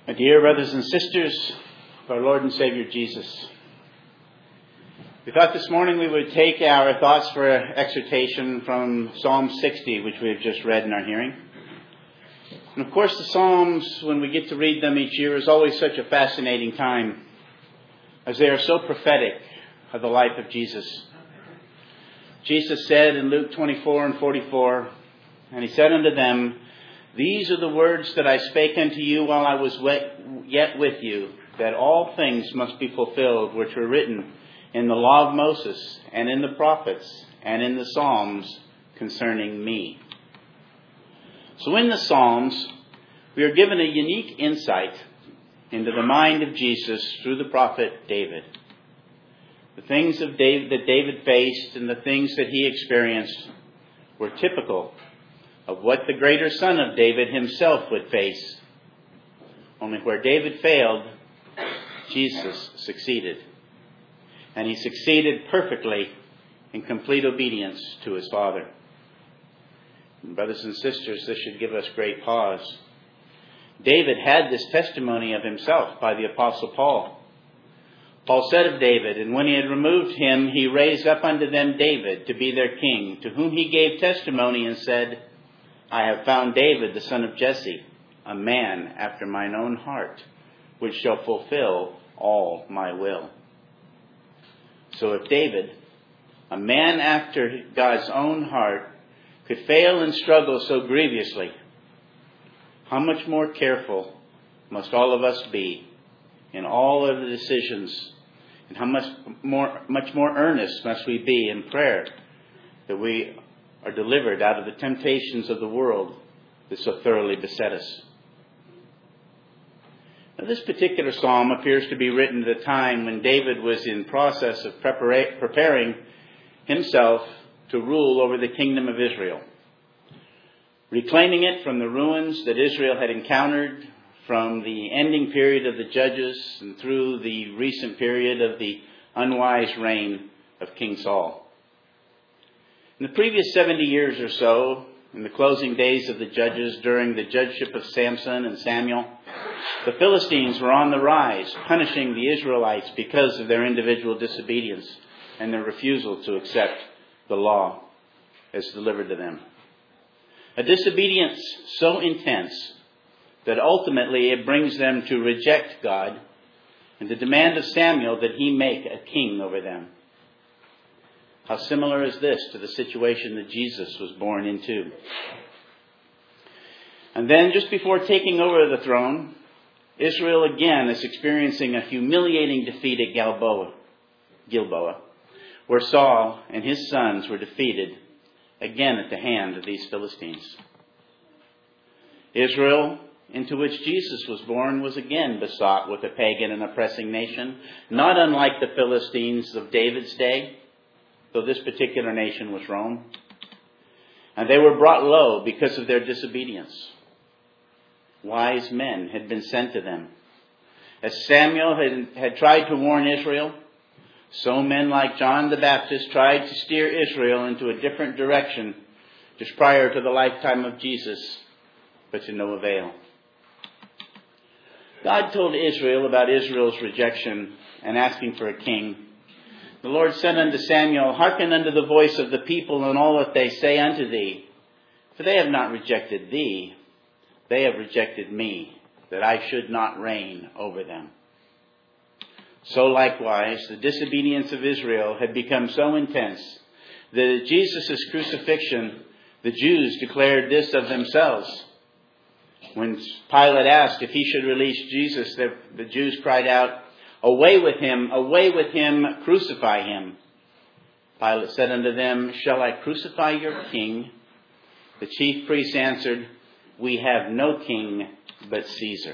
My dear brothers and sisters of our Lord and Savior Jesus, we thought this morning we would take our thoughts for exhortation from Psalm 60, which we have just read in our hearing. And of course the Psalms, when we get to read them each year, is always such a fascinating time, as they are so prophetic of the life of Jesus. Jesus said in Luke 24 and 44, and he said unto them, These are the words that I spake unto you while I was yet with you, that all things must be fulfilled which were written in the law of Moses, and in the prophets, and in the Psalms concerning me. So in the Psalms, we are given a unique insight into the mind of Jesus through the prophet David. The things that David faced and the things that he experienced were typical of what the greater son of David himself would face. Only where David failed, Jesus succeeded. And he succeeded perfectly in complete obedience to his Father. And brothers and sisters, this should give us great pause. David had this testimony of himself by the Apostle Paul. Paul said of David, And when he had removed him, he raised up unto them David to be their king, to whom he gave testimony and said, I have found David, the son of Jesse, a man after mine own heart, which shall fulfill all my will. So if David, a man after God's own heart, could fail and struggle so grievously, how much more careful must all of us be in all of the decisions, and how much more earnest must we be in prayer that we are delivered out of the temptations of the world that so thoroughly beset us. Now, this particular psalm appears to be written at a time when David was in process of preparing himself to rule over the kingdom of Israel, reclaiming it from the ruins that Israel had encountered from the ending period of the Judges and through the recent period of the unwise reign of King Saul. In the previous 70 years or so, in the closing days of the Judges during the judgeship of Samson and Samuel, the Philistines were on the rise, punishing the Israelites because of their individual disobedience and their refusal to accept the law as delivered to them. A disobedience so intense that ultimately it brings them to reject God and to demand of Samuel that he make a king over them. How similar is this to the situation that Jesus was born into? And then just before taking over the throne, Israel again is experiencing a humiliating defeat at Gilboa, where Saul and his sons were defeated again at the hand of these Philistines. Israel, into which Jesus was born, was again besought with a pagan and oppressing nation, not unlike the Philistines of David's day, though this particular nation was Rome. And they were brought low because of their disobedience. Wise men had been sent to them. As Samuel had tried to warn Israel, so men like John the Baptist tried to steer Israel into a different direction just prior to the lifetime of Jesus, but to no avail. God told Israel about Israel's rejection and asking for a king. The Lord said unto Samuel, Hearken unto the voice of the people and all that they say unto thee. For they have not rejected thee, they have rejected me, that I should not reign over them. So likewise, the disobedience of Israel had become so intense that at Jesus' crucifixion, the Jews declared this of themselves. When Pilate asked if he should release Jesus, the Jews cried out, Away with him, crucify him. Pilate said unto them, Shall I crucify your king? The chief priests answered, We have no king but Caesar.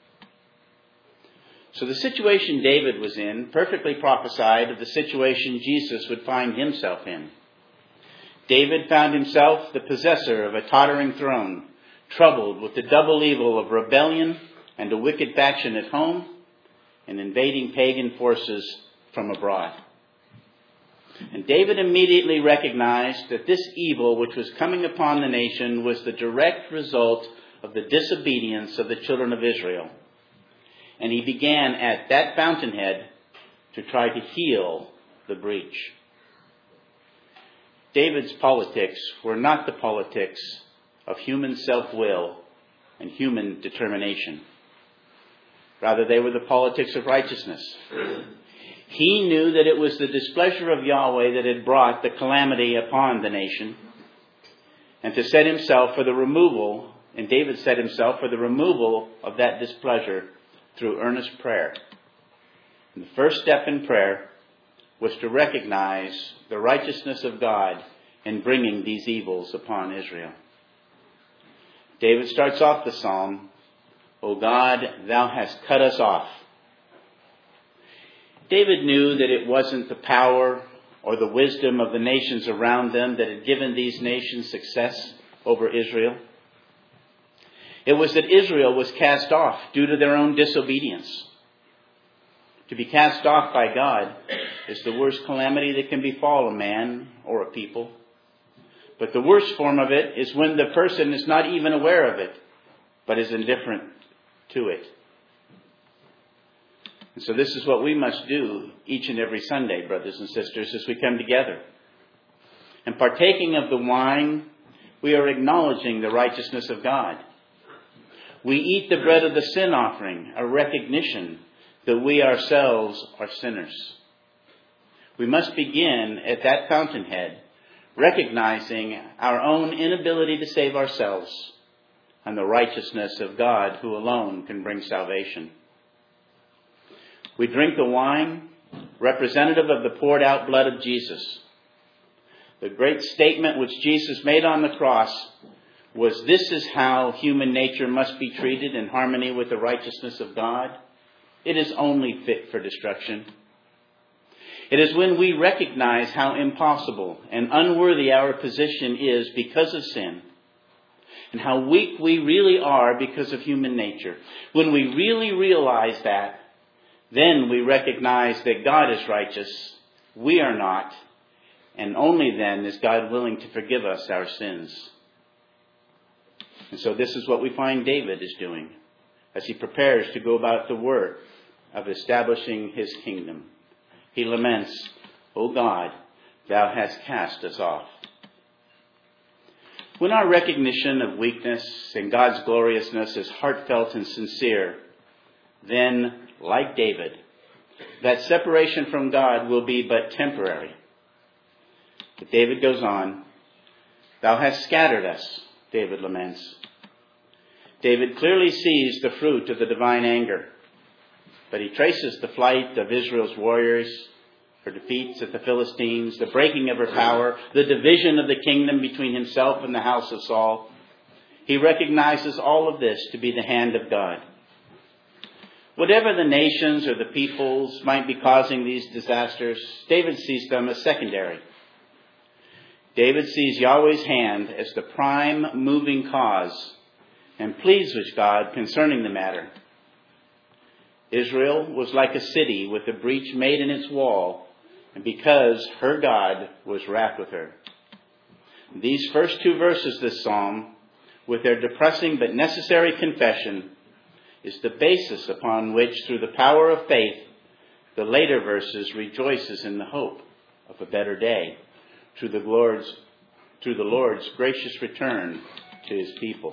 So the situation David was in perfectly prophesied of the situation Jesus would find himself in. David found himself the possessor of a tottering throne, troubled with the double evil of rebellion and a wicked faction at home, and invading pagan forces from abroad. And David immediately recognized that this evil which was coming upon the nation was the direct result of the disobedience of the children of Israel. And he began at that fountainhead to try to heal the breach. David's politics were not the politics of human self-will and human determination. Rather, they were the politics of righteousness. He knew that it was the displeasure of Yahweh that had brought the calamity upon the nation. And to set himself for the removal, and David set himself for the removal of that displeasure through earnest prayer. And the first step in prayer was to recognize the righteousness of God in bringing these evils upon Israel. David starts off the psalm, O God, thou hast cut us off. David knew that it wasn't the power or the wisdom of the nations around them that had given these nations success over Israel. It was that Israel was cast off due to their own disobedience. To be cast off by God is the worst calamity that can befall a man or a people. But the worst form of it is when the person is not even aware of it, but is indifferent to it. And so this is what we must do each and every Sunday, brothers and sisters, as we come together. And partaking of the wine, we are acknowledging the righteousness of God. We eat the bread of the sin offering, a recognition that we ourselves are sinners. We must begin at that fountainhead, recognizing our own inability to save ourselves and the righteousness of God who alone can bring salvation. We drink the wine, representative of the poured out blood of Jesus. The great statement which Jesus made on the cross was, this is how human nature must be treated in harmony with the righteousness of God. It is only fit for destruction. It is when we recognize how impossible and unworthy our position is because of sin, and how weak we really are because of human nature. When we really realize that, then we recognize that God is righteous, we are not, and only then is God willing to forgive us our sins. And so this is what we find David is doing as he prepares to go about the work of establishing his kingdom. He laments, O God, thou hast cast us off. When our recognition of weakness and God's gloriousness is heartfelt and sincere, then, like David, that separation from God will be but temporary. But David goes on, thou hast scattered us, David laments. David clearly sees the fruit of the divine anger, but he traces the flight of Israel's warriors, her defeats at the Philistines, the breaking of her power, the division of the kingdom between himself and the house of Saul. He recognizes all of this to be the hand of God. Whatever the nations or the peoples might be causing these disasters, David sees them as secondary. David sees Yahweh's hand as the prime moving cause and pleads with God concerning the matter. Israel was like a city with a breach made in its wall, and because her God was wrath with her. These first two verses of this psalm, with their depressing but necessary confession, is the basis upon which, through the power of faith, the later verses rejoices in the hope of a better day, through the Lord's gracious return to his people.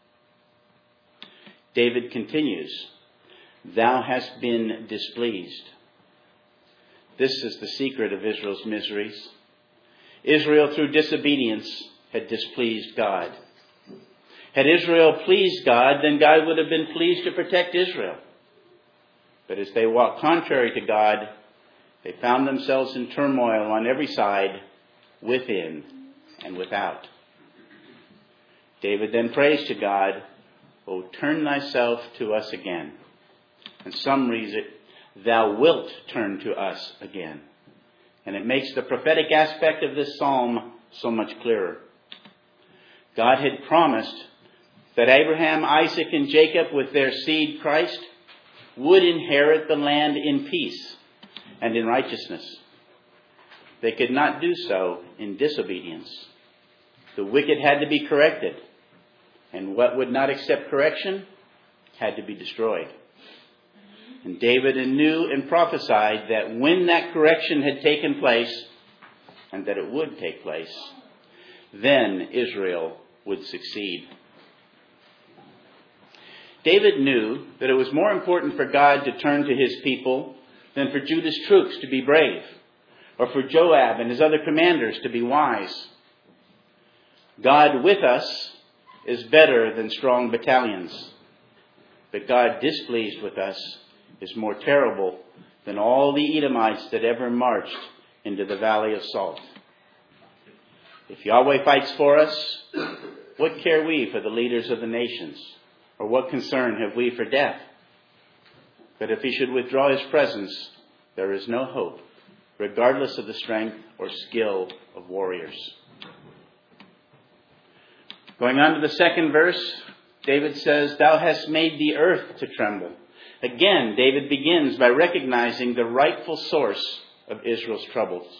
David continues, thou hast been displeased. This is the secret of Israel's miseries. Israel, through disobedience, had displeased God. Had Israel pleased God, then God would have been pleased to protect Israel. But as they walked contrary to God, they found themselves in turmoil on every side, within and without. David then prays to God, O turn thyself to us again. And some read it, thou wilt turn to us again. And it makes the prophetic aspect of this psalm so much clearer. God had promised that Abraham, Isaac, and Jacob, with their seed Christ, would inherit the land in peace and in righteousness. They could not do so in disobedience. The wicked had to be corrected, and what would not accept correction had to be destroyed. And David knew and prophesied that when that correction had taken place, and that it would take place, then Israel would succeed. David knew that it was more important for God to turn to his people than for Judah's troops to be brave, or for Joab and his other commanders to be wise. God with us is better than strong battalions, but God displeased with us is more terrible than all the Edomites that ever marched into the valley of Salt. If Yahweh fights for us, what care we for the leaders of the nations? Or what concern have we for death? But if he should withdraw his presence, there is no hope, regardless of the strength or skill of warriors. Going on to the second verse, David says, "Thou hast made the earth to tremble." Again, David begins by recognizing the rightful source of Israel's troubles.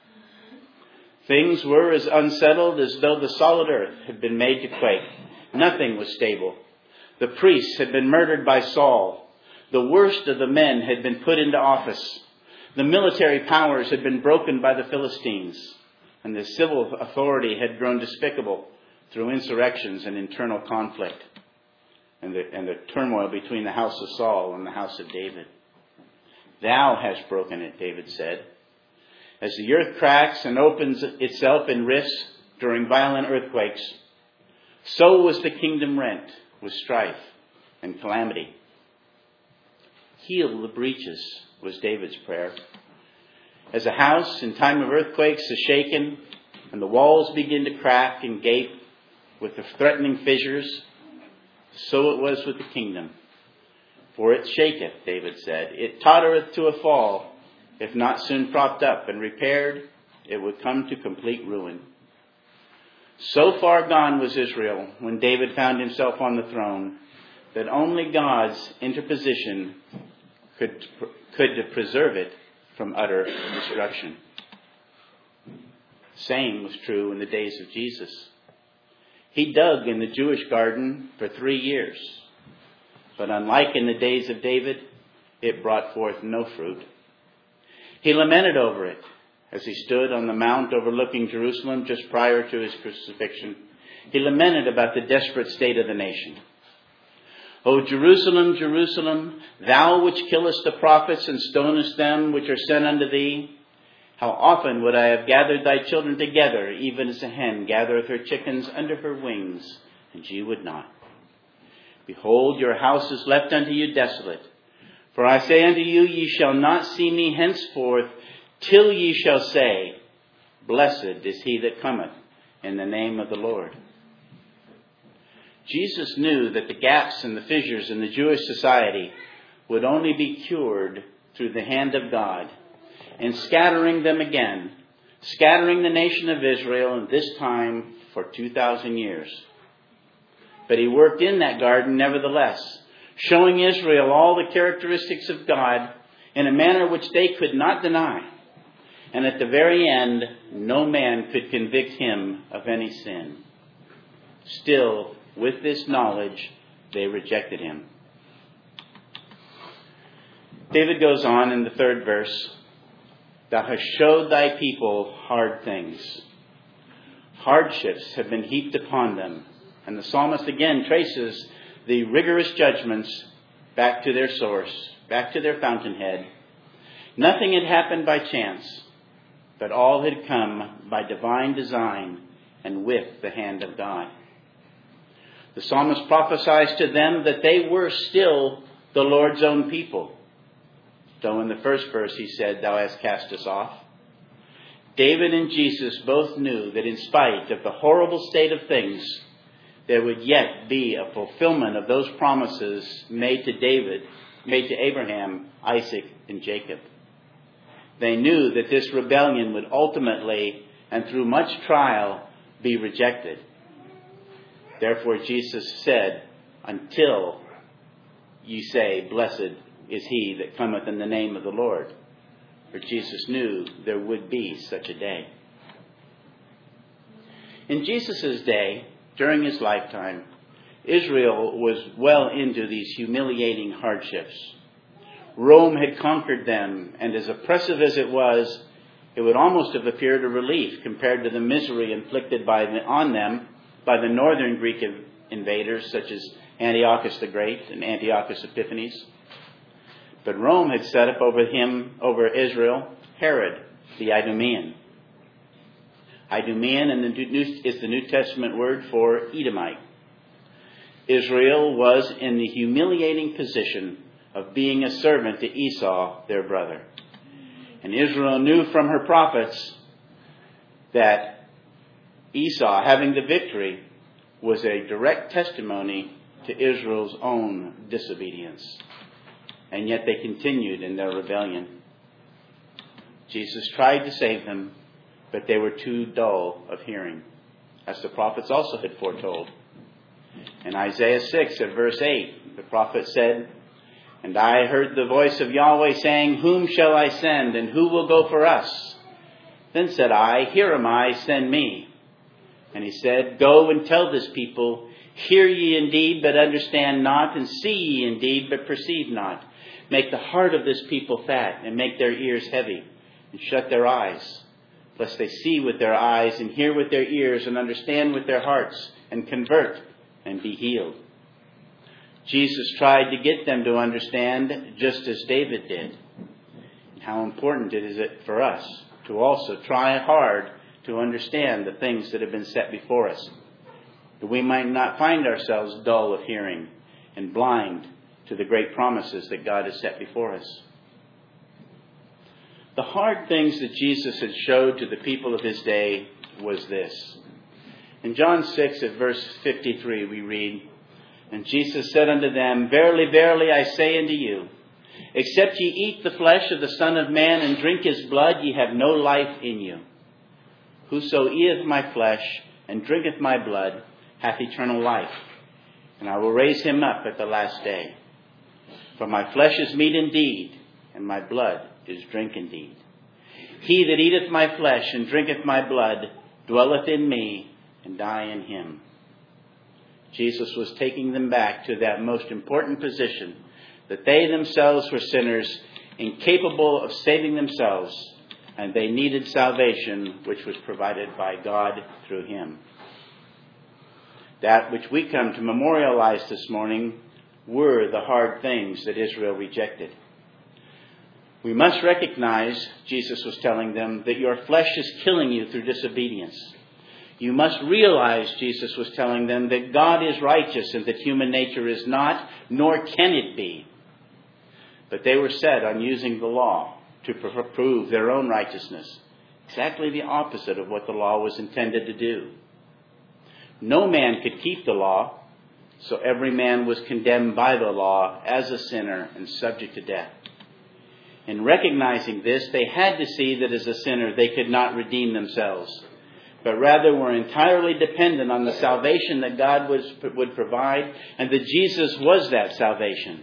Things were as unsettled as though the solid earth had been made to quake. Nothing was stable. The priests had been murdered by Saul. The worst of the men had been put into office. The military powers had been broken by the Philistines. And the civil authority had grown despicable through insurrections and internal conflict. And the turmoil between the house of Saul and the house of David. "Thou hast broken it," David said. As the earth cracks and opens itself in rifts during violent earthquakes, so was the kingdom rent with strife and calamity. "Heal the breaches," was David's prayer. As a house in time of earthquakes is shaken and the walls begin to crack and gape with the threatening fissures, so it was with the kingdom. "For it shaketh," David said. "It tottereth to a fall. If not soon propped up and repaired, it would come to complete ruin." So far gone was Israel when David found himself on the throne that only God's interposition could preserve it from utter destruction. The same was true in the days of Jesus. He dug in the Jewish garden for 3 years, but unlike in the days of David, it brought forth no fruit. He lamented over it as he stood on the mount overlooking Jerusalem just prior to his crucifixion. He lamented about the desperate state of the nation. "O Jerusalem, Jerusalem, thou which killest the prophets and stonest them which are sent unto thee, how often would I have gathered thy children together, even as a hen gathereth her chickens under her wings, and ye would not. Behold, your house is left unto you desolate. For I say unto you, ye shall not see me henceforth, till ye shall say, Blessed is he that cometh in the name of the Lord." Jesus knew that the gaps and the fissures in the Jewish society would only be cured through the hand of God, and scattering them again, scattering the nation of Israel, and this time for 2,000 years. But he worked in that garden nevertheless, showing Israel all the characteristics of God in a manner which they could not deny. And at the very end, no man could convict him of any sin. Still, with this knowledge, they rejected him. David goes on in the third verse, "Thou hast showed thy people hard things." Hardships have been heaped upon them. And the psalmist again traces the rigorous judgments back to their source, back to their fountainhead. Nothing had happened by chance, but all had come by divine design and with the hand of God. The psalmist prophesies to them that they were still the Lord's own people. Though in the first verse he said, "Thou hast cast us off." David and Jesus both knew that in spite of the horrible state of things, there would yet be a fulfillment of those promises made to Abraham, Isaac, and Jacob. They knew that this rebellion would ultimately, and through much trial, be rejected. Therefore Jesus said, "Until ye say, Blessed is he that cometh in the name of the Lord." For Jesus knew there would be such a day. In Jesus' day, during his lifetime, Israel was well into these humiliating hardships. Rome had conquered them, and as oppressive as it was, it would almost have appeared a relief compared to the misery inflicted on them by the northern Greek invaders, such as Antiochus the Great and Antiochus Epiphanes. But Rome had set up over Israel, Herod the Idumean. Idumean is the New Testament word for Edomite. Israel was in the humiliating position of being a servant to Esau, their brother. And Israel knew from her prophets that Esau, having the victory, was a direct testimony to Israel's own disobedience. And yet they continued in their rebellion. Jesus tried to save them, but they were too dull of hearing, as the prophets also had foretold. In Isaiah 6 at verse 8, the prophet said, "And I heard the voice of Yahweh saying, 'Whom shall I send, and who will go for us?' Then said I, 'Here am I, send me.' And he said, 'Go and tell this people, hear ye indeed, but understand not, and see ye indeed, but perceive not. Make the heart of this people fat, and make their ears heavy, and shut their eyes, lest they see with their eyes, and hear with their ears, and understand with their hearts, and convert, and be healed.'" Jesus tried to get them to understand just as David did. And how important it is for us to also try hard to understand the things that have been set before us, that we might not find ourselves dull of hearing and blind to the great promises that God has set before us. The hard things that Jesus had showed to the people of his day was this. In John 6 at verse 53 we read, "And Jesus said unto them, Verily, verily, I say unto you, except ye eat the flesh of the Son of Man and drink his blood, ye have no life in you. Whoso eateth my flesh and drinketh my blood hath eternal life, and I will raise him up at the last day. For my flesh is meat indeed, and my blood is drink indeed. He that eateth my flesh and drinketh my blood dwelleth in me, and I in him." Jesus was taking them back to that most important position, that they themselves were sinners, incapable of saving themselves, and they needed salvation, which was provided by God through him. That which we come to memorialize this morning were the hard things that Israel rejected. We must recognize, Jesus was telling them, that your flesh is killing you through disobedience. You must realize, Jesus was telling them, that God is righteous and that human nature is not, nor can it be. But they were set on using the law to prove their own righteousness. Exactly the opposite of what the law was intended to do. No man could keep the law, so every man was condemned by the law as a sinner and subject to death. In recognizing this, they had to see that as a sinner they could not redeem themselves, but rather were entirely dependent on the salvation that God would provide, and that Jesus was that salvation.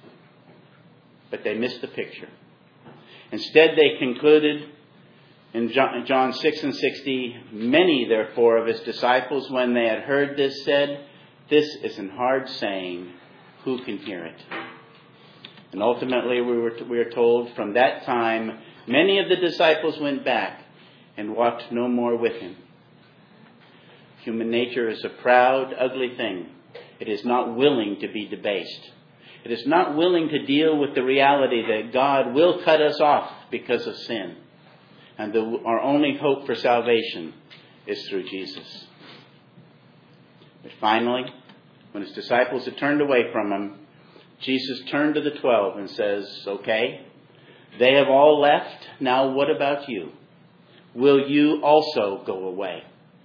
But they missed the picture. Instead, they concluded in John 6 and 60, "Many, therefore, of his disciples, when they had heard this, said, 'This is an hard saying. Who can hear it?'" And ultimately, we are told, from that time, many of the disciples went back and walked no more with him. Human nature is a proud, ugly thing. It is not willing to be debased. It is not willing to deal with the reality that God will cut us off because of sin. And our only hope for salvation is through Jesus. But finally, when his disciples had turned away from him, Jesus turned to the 12 and says, "Okay, they have all left. Now what about you? Will you also go away?"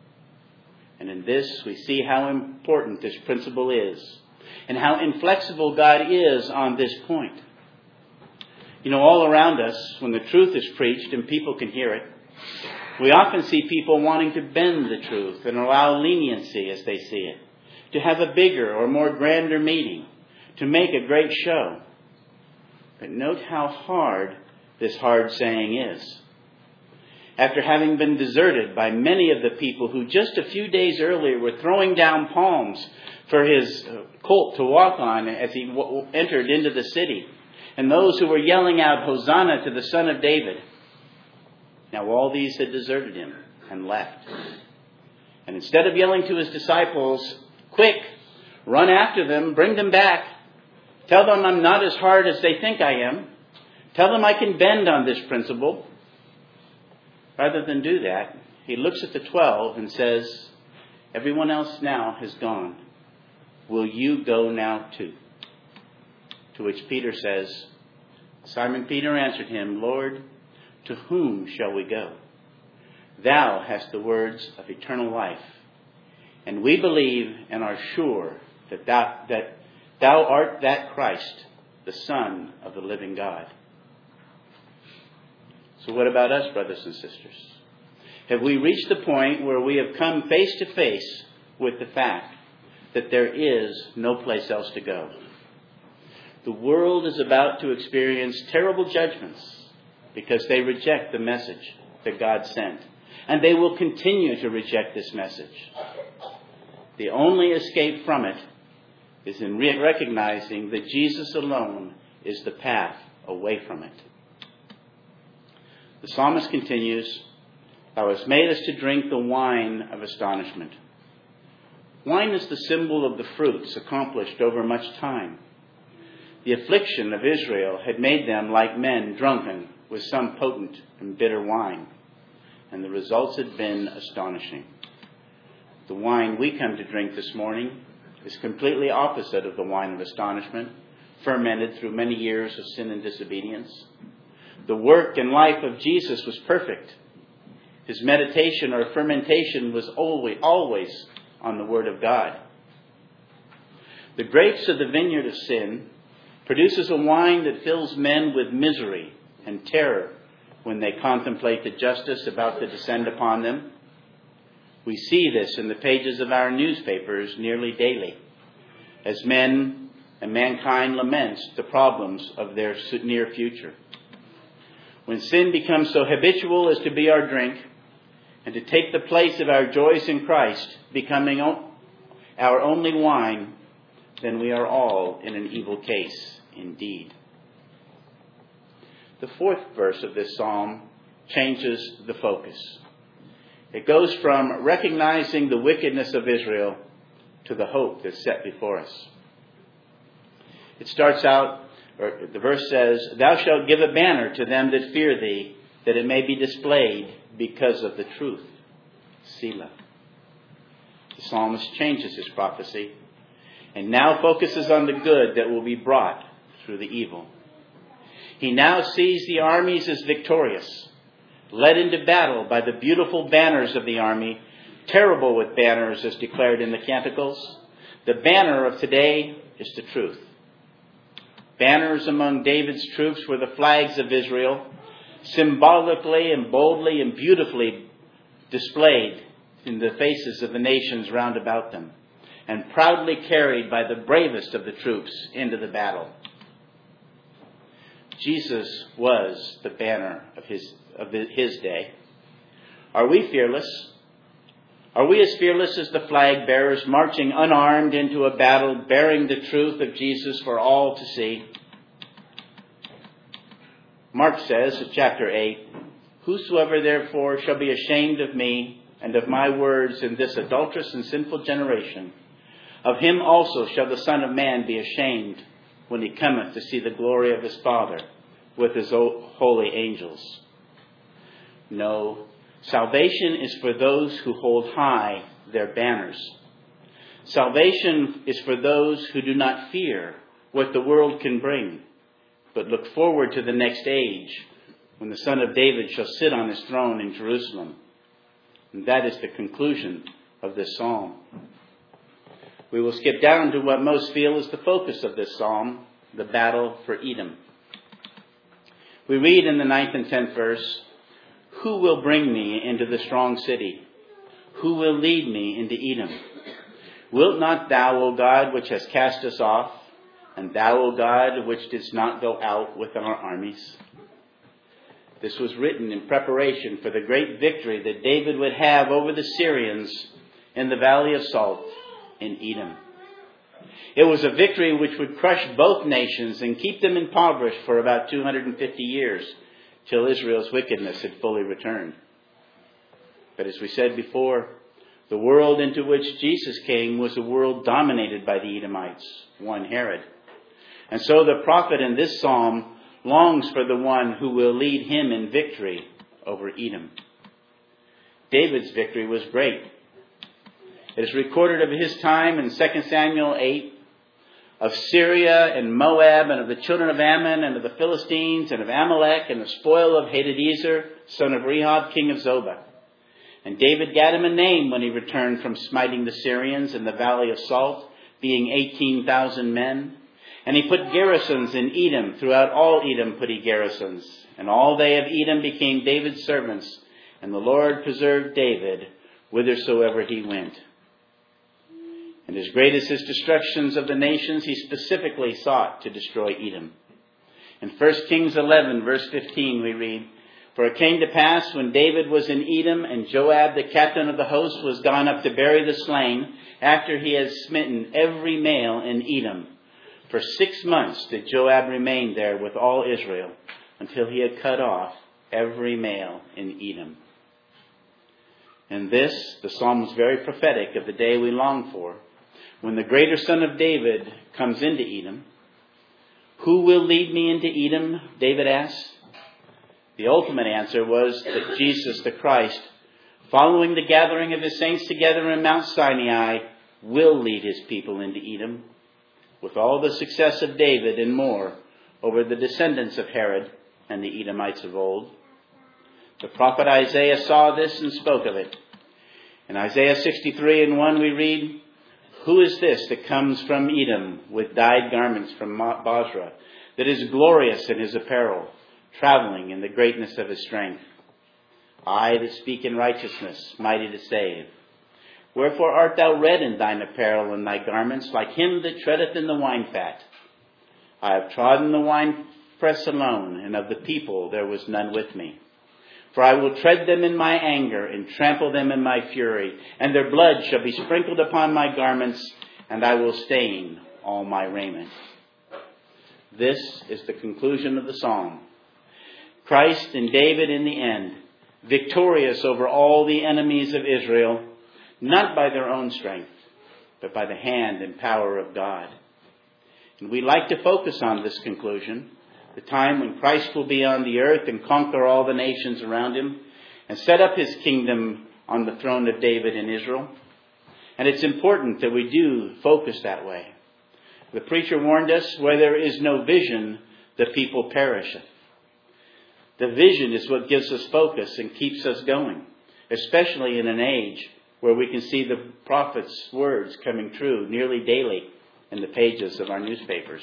And in this, we see how important this principle is, and how inflexible God is on this point. You know, all around us, when the truth is preached and people can hear it, we often see people wanting to bend the truth and allow leniency as they see it, to have a bigger or more grander meeting, to make a great show. But note how hard this hard saying is. After having been deserted by many of the people who just a few days earlier were throwing down palms for his colt to walk on as he entered into the city, and those who were yelling out, "Hosanna to the Son of David." Now all these had deserted him and left. And instead of yelling to his disciples, "Quick, run after them, bring them back. Tell them I'm not as hard as they think I am. Tell them I can bend on this principle." Rather than do that, he looks at the 12 and says, "Everyone else now has gone. Will you go now too?" To which Peter says, Simon Peter answered him, "Lord, to whom shall we go? Thou hast the words of eternal life, and we believe and are sure that thou art that Christ, the Son of the living God." So what about us, brothers and sisters? Have we reached the point where we have come face to face with the fact that there is no place else to go? The world is about to experience terrible judgments because they reject the message that God sent. And they will continue to reject this message. The only escape from it is in recognizing that Jesus alone is the path away from it. The psalmist continues, "Thou hast made us to drink the wine of astonishment." Wine is the symbol of the fruits accomplished over much time. The affliction of Israel had made them like men drunken with some potent and bitter wine, and the results had been astonishing. The wine we come to drink this morning is completely opposite of the wine of astonishment, fermented through many years of sin and disobedience. The work and life of Jesus was perfect. His meditation or fermentation was always on the Word of God. The grapes of the vineyard of sin produces a wine that fills men with misery and terror when they contemplate the justice about to descend upon them. We see this in the pages of our newspapers nearly daily, as men and mankind laments the problems of their near future. When sin becomes so habitual as to be our drink, and to take the place of our joys in Christ, becoming our only wine, then we are all in an evil case indeed. The fourth verse of this psalm changes the focus. It goes from recognizing the wickedness of Israel to the hope that's set before us. It starts out, or the verse says, "Thou shalt give a banner to them that fear thee, that it may be displayed because of the truth." Selah. The psalmist changes his prophecy and now focuses on the good that will be brought through the evil. He now sees the armies as victorious, led into battle by the beautiful banners of the army, terrible with banners as declared in the Canticles. The banner of today is the truth. Banners among David's troops were the flags of Israel, symbolically and boldly and beautifully displayed in the faces of the nations round about them, and proudly carried by the bravest of the troops into the battle. Jesus was the banner of his day. Are we fearless? Are we as fearless as the flag bearers, marching unarmed into a battle, bearing the truth of Jesus for all to see? Mark says in chapter 8, "Whosoever therefore shall be ashamed of me and of my words in this adulterous and sinful generation, of him also shall the Son of Man be ashamed when he cometh to see the glory of his Father with his holy angels." No, salvation is for those who hold high their banners. Salvation is for those who do not fear what the world can bring, but look forward to the next age when the Son of David shall sit on his throne in Jerusalem. And that is the conclusion of this psalm. We will skip down to what most feel is the focus of this psalm, the battle for Edom. We read in the 9th and 10th verse, "Who will bring me into the strong city? Who will lead me into Edom? Wilt not thou, O God, which hast cast us off, and thou, O God, which didst not go out with our armies?" This was written in preparation for the great victory that David would have over the Syrians in the Valley of Salt in Edom. It was a victory which would crush both nations and keep them impoverished for about 250 years, till Israel's wickedness had fully returned. But as we said before, the world into which Jesus came was a world dominated by the Edomites, one Herod. And so the prophet in this psalm longs for the one who will lead him in victory over Edom. David's victory was great. It is recorded of his time in 2 Samuel 8, of Syria and Moab and of the children of Ammon and of the Philistines and of Amalek and the spoil of Hadadezer, son of Rehob, king of Zobah. And David got him a name when he returned from smiting the Syrians in the valley of Salt, being 18,000 men. And he put garrisons in Edom. Throughout all Edom put he garrisons. And all they of Edom became David's servants. And the Lord preserved David whithersoever he went. And as great as his destructions of the nations, he specifically sought to destroy Edom. In 1 Kings 11, verse 15, we read, "For it came to pass when David was in Edom, and Joab, the captain of the host, was gone up to bury the slain, after he had smitten every male in Edom. For 6 months did Joab remain there with all Israel, until he had cut off every male in Edom." And this, the psalm is very prophetic of the day we long for, when the greater son of David comes into Edom. Who will lead me into Edom? David asked. The ultimate answer was that Jesus the Christ, following the gathering of his saints together in Mount Sinai, will lead his people into Edom, with all the success of David and more over the descendants of Herod and the Edomites of old. The prophet Isaiah saw this and spoke of it. In Isaiah 63:1 we read, "Who is this that comes from Edom with dyed garments from Bozrah, that is glorious in his apparel, traveling in the greatness of his strength? I that speak in righteousness, mighty to save. Wherefore art thou red in thine apparel and thy garments, like him that treadeth in the wine fat? I have trodden the winepress alone, and of the people there was none with me. For I will tread them in my anger, and trample them in my fury, and their blood shall be sprinkled upon my garments, and I will stain all my raiment." This is the conclusion of the psalm. Christ and David in the end, victorious over all the enemies of Israel, not by their own strength, but by the hand and power of God. And we like to focus on this conclusion, the time when Christ will be on the earth and conquer all the nations around him and set up his kingdom on the throne of David in Israel. And it's important that we do focus that way. The preacher warned us, where there is no vision, the people perisheth. The vision is what gives us focus and keeps us going, especially in an age where we can see the prophet's words coming true nearly daily in the pages of our newspapers.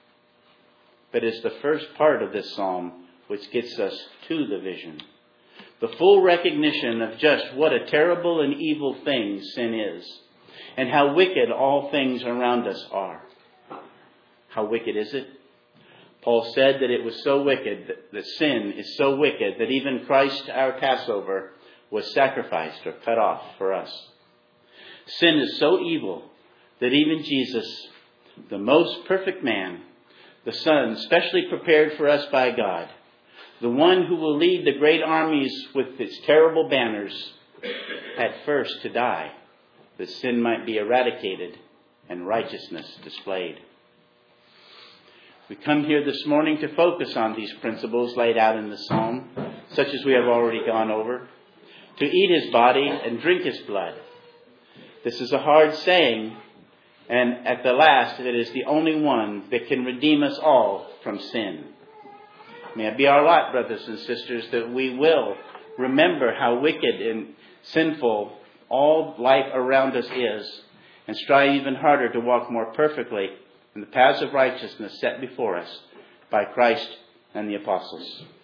But it's the first part of this psalm which gets us to the vision. The full recognition of just what a terrible and evil thing sin is, and how wicked all things around us are. How wicked is it? Paul said that it was so wicked, that sin is so wicked, that even Christ, our Passover, was sacrificed or cut off for us. Sin is so evil that even Jesus, the most perfect man, the Son, specially prepared for us by God, the one who will lead the great armies with its terrible banners, had first to die, that sin might be eradicated and righteousness displayed. We come here this morning to focus on these principles laid out in the psalm, such as we have already gone over, to eat his body and drink his blood. This is a hard saying, and at the last, it is the only one that can redeem us all from sin. May it be our lot, brothers and sisters, that we will remember how wicked and sinful all life around us is, and strive even harder to walk more perfectly in the paths of righteousness set before us by Christ and the apostles.